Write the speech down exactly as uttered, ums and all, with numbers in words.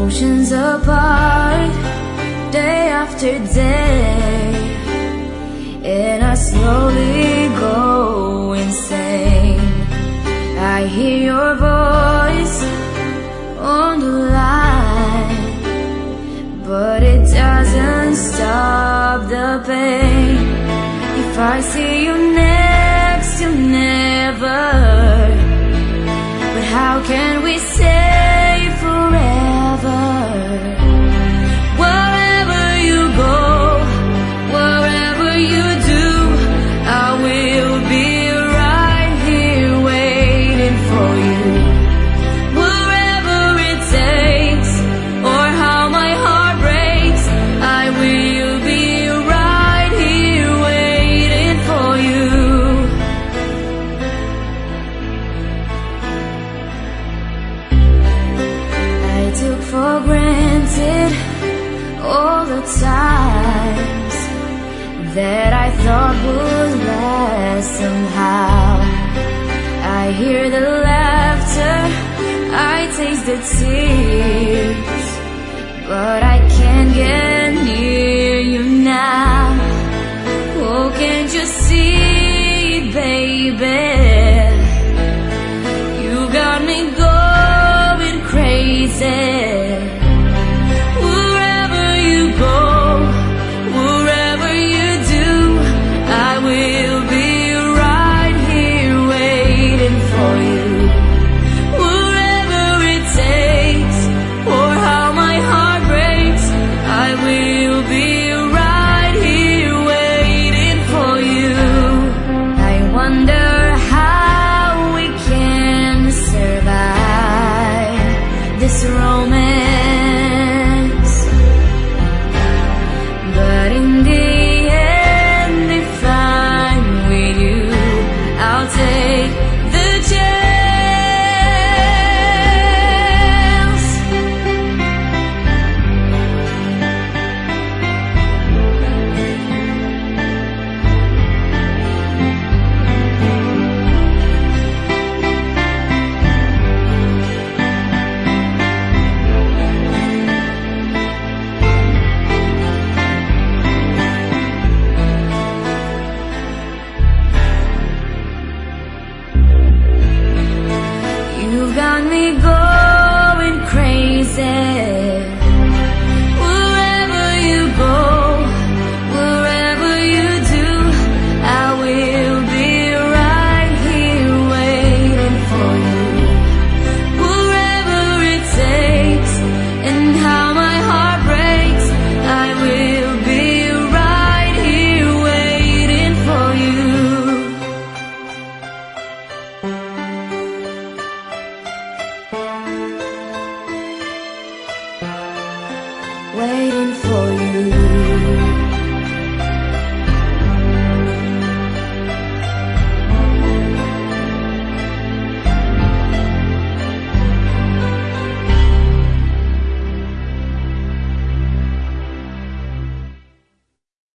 oceans apart, day after day, and I slowly go insane. I hear your voice on the line, but it doesn't stop the pain. If I see you next, you'll never. But how can we say forever? Wherever you go, wherever you do, I will be right here waiting for you. Wherever it takes, or how my heart breaks, I will be right here waiting for you. I took for granted all the times that I thought would last somehow. I hear the laughter, I taste the tears, but I can't get near you now. Oh, can't you see, baby? You got me going crazy. Wherever you go, wherever you do, I will be right here waiting for you. Wherever it takes, or how my heart breaks, I will be right here waiting for you. I wonder how we can survive this romance, but in the end, if I'm with you, I'll take the chance. You've got me going crazy. Wherever you go, wherever you do, I will be right here waiting for you. Wherever it takes, and how my heart breaks, I will be right here waiting for you. Waiting for you.